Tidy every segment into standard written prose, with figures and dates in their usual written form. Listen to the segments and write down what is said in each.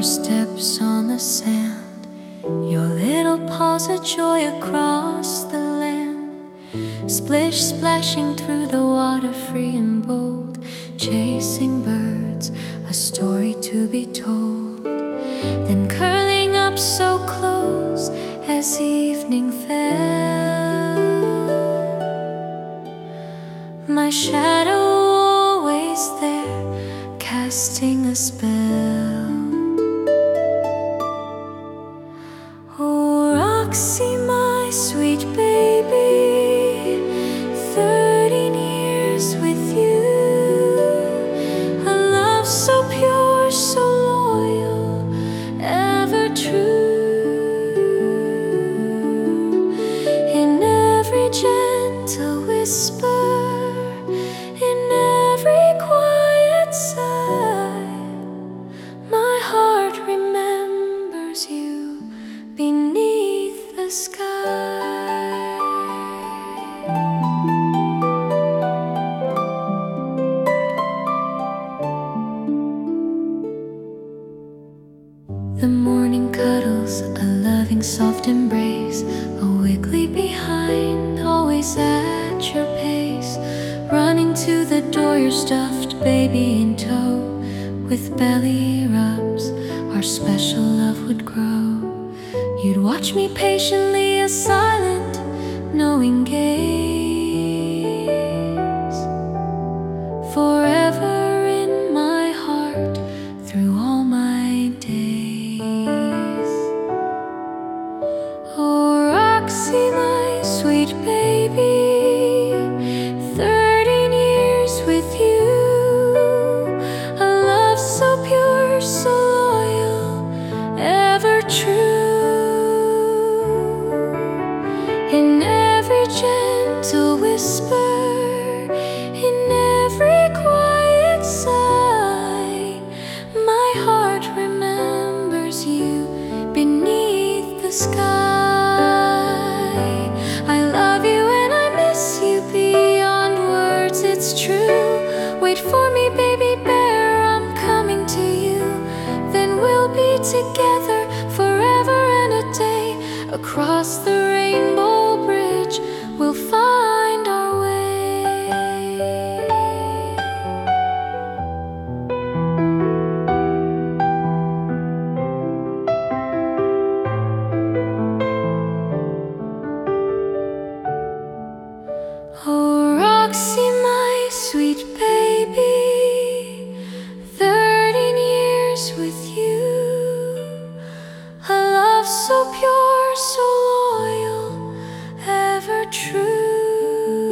steps on the sand, your little paws of joy across the land. Splish splashing through the water, free and bold, chasing birds, a story to be told. Then curling up so close as evening fell, my shadow always there, casting a spell. Oh, Roxy, my sweet baby, 13 years with you, a love so pure, so loyal, ever true. In every gentle whisper, in every quiet sigh, my heart remembers you beneath the sky. The morning cuddles, a loving soft embrace, a wiggly behind, always at your pace. Running to the door, your stuffed baby in tow, with belly rubs, our special love would grow. You'd watch me patiently, a silent, knowing gaze, forever in my heart, through all my days. Oh, Roxy, my sweet baby, 13 years with you, a love so pure, so loyal, ever true. In every gentle whisper, in every quiet sigh, my heart remembers you beneath the sky. I love you and I miss you beyond words, it's true. Wait for me, baby bear, I'm coming to you. Then we'll be together forever and a day. Across the rainbow bridge, we'll find our way. Oh, Roxy, my sweet baby, 13 years with you, a love so pure, so loyal, ever true.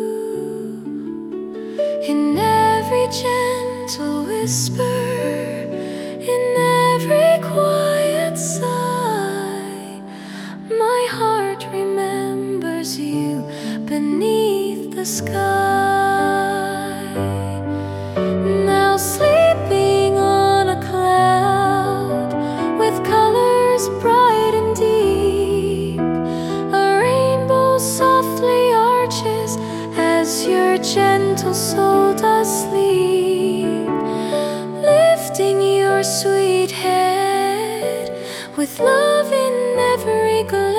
In every gentle whisper, in every quiet sigh, my heart remembers you beneath the sky. Now sleeping on a cloud, with colors bright and deep, a rainbow softly arches as your gentle soul does sleep, lifting your sweet head with love in every glance.